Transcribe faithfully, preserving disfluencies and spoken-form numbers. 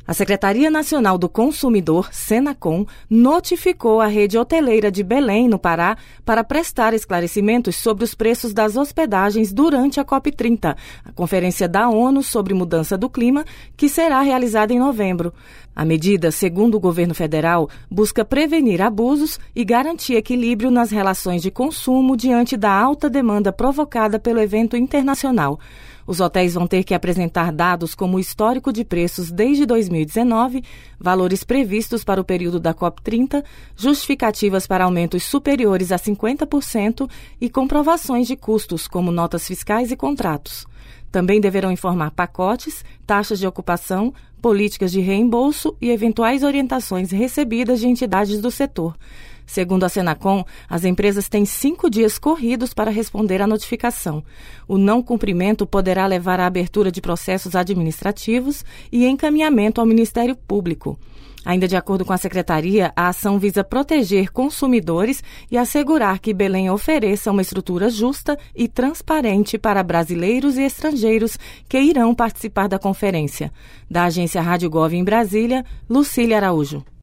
A Secretaria Nacional do Consumidor, Senacom, notificou a rede hoteleira de Belém, no Pará, para prestar esclarecimentos sobre os preços das hospedagens durante a COP trinta, a Conferência da ONU sobre Mudança do Clima, que será realizada em novembro. A medida, segundo o governo federal, busca prevenir abusos e garantir equilíbrio nas relações de consumo diante da alta demanda provocada pelo evento internacional. Os hotéis vão ter que apresentar dados como o histórico de preços desde dois mil e dezenove, valores previstos para o período da COP trinta, justificativas para aumentos superiores a cinquenta por cento e comprovações de custos, como notas fiscais e contratos. Também deverão informar pacotes, taxas de ocupação, políticas de reembolso e eventuais orientações recebidas de entidades do setor. Segundo a Senacom, as empresas têm cinco dias corridos para responder à notificação. O não cumprimento poderá levar à abertura de processos administrativos e encaminhamento ao Ministério Público. Ainda de acordo com a Secretaria, a ação visa proteger consumidores e assegurar que Belém ofereça uma estrutura justa e transparente para brasileiros e estrangeiros que irão participar da conferência. Da agência Rádio Gov em Brasília, Lucília Araújo.